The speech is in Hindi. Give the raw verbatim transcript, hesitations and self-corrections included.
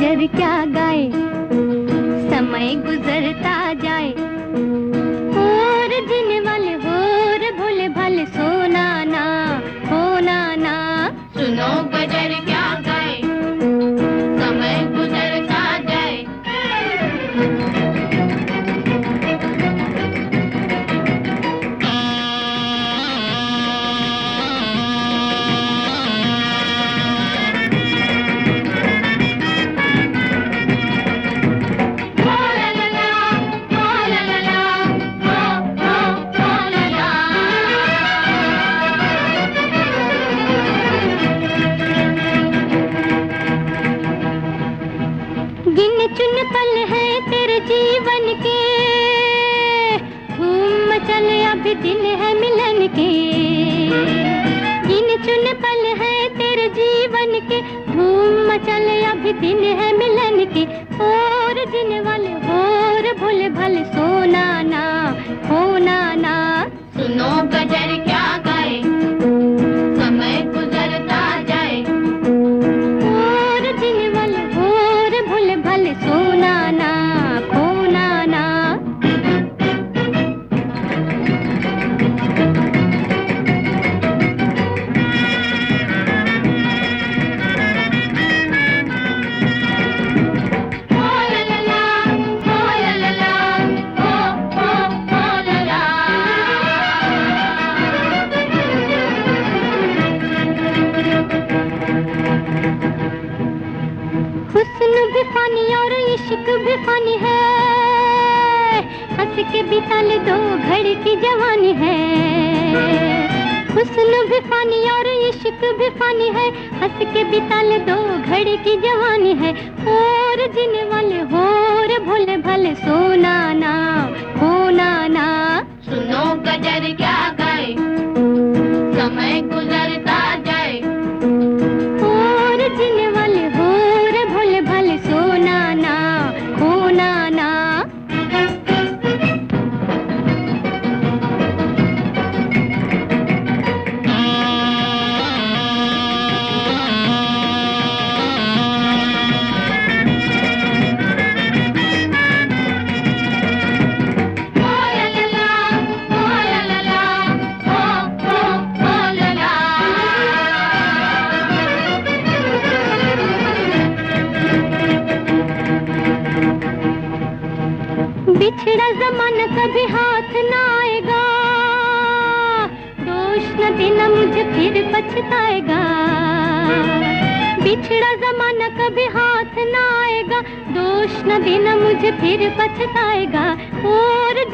गजर क्या गाए, समय गुजरता जाए। और जीने वाले होर भोले भाले, सोना ना खोना ना। सुनो गजर क्या गाए, समय गुजरता जाए। गिन चुन पल है तेरे जीवन के, धूम मचले अभी दिन है मिलन के। गिन चुन पल है तेरे जीवन के, धूम मचले अभी दिन है मिलन के। और जीने वाले और भोले भाले, सोना ना खोना ना। सुनो गजर क्या गाए, समय गुजरता जाए। और जीने वाले और भोले भाले, सोना ना खोना ना। हुस्न भी फानी और इश्क भी फानी है, हंस के बिता ले दो घड़ी की जवानी है। हुस्न भी फानी और इश्क भी फानी है, हंस के बिता ले दो घड़ी की जवानी है। और जीने वाले होर भोले भाले, सोना ना खोना ना। सुनो गजर क्या गाए, समय गुजरता जाए। और जीने वाले होर भोले भाले, सोना ना खोना ना। बिछड़ा जमाना कभी हाथ ना आएगा, दोष न देना मुझे फिर पछताएगा। बिछड़ा जमाना कभी हाथ ना आएगा, दोष न देना मुझे फिर पछताएगा। और